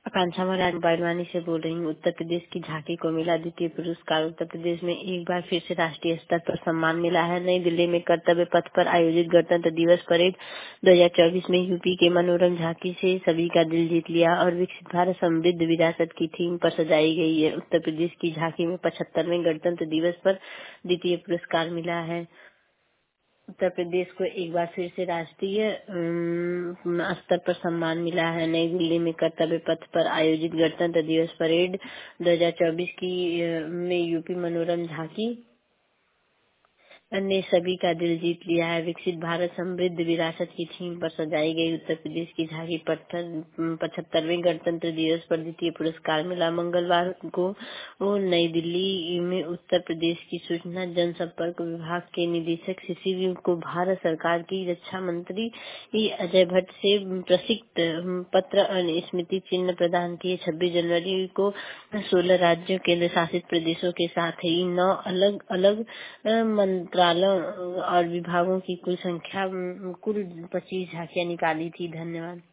आकांक्षा महाराज बालवानी से बोल रही हूँ। उत्तर प्रदेश की झांकी को मिला द्वितीय पुरस्कार। उत्तर प्रदेश में एक बार फिर से राष्ट्रीय स्तर पर सम्मान मिला है। नई दिल्ली में कर्तव्य पथ पर आयोजित गणतंत्र दिवस परेड 2024 में यूपी के मनोरम झांकी से सभी का दिल जीत लिया और विकसित भारत समृद्ध विरासत की थीम पर सजाई गई है। उत्तर प्रदेश की झांकी में 75वें गणतंत्र दिवस पर द्वितीय पुरस्कार मिला है। उत्तर प्रदेश को एक बार फिर से राष्ट्रीय स्तर पर सम्मान मिला है। नई दिल्ली में कर्तव्य पथ पर आयोजित गणतंत्र दिवस परेड 2024 में यूपी मनोरम झांकी ने सभी का दिल जीत लिया है। विकसित भारत समृद्ध विरासत की थीम पर सजाई गई उत्तर प्रदेश की झांकी 75वें गणतंत्र दिवस पर द्वितीय पुरस्कार मिला। मंगलवार को नई दिल्ली में उत्तर प्रदेश की सूचना जनसंपर्क विभाग के निदेशक शिशिर को भारत सरकार की रक्षा मंत्री अजय भट्ट से प्रसिद्ध पत्र और स्मृति चिन्ह प्रदान किए। 26 जनवरी को 16 राज्यों केंद्र शासित प्रदेशों के साथ ही 9 अलग अलग मंत्रालयों और विभागों की कुल 25 झांकियां निकाली थी। धन्यवाद।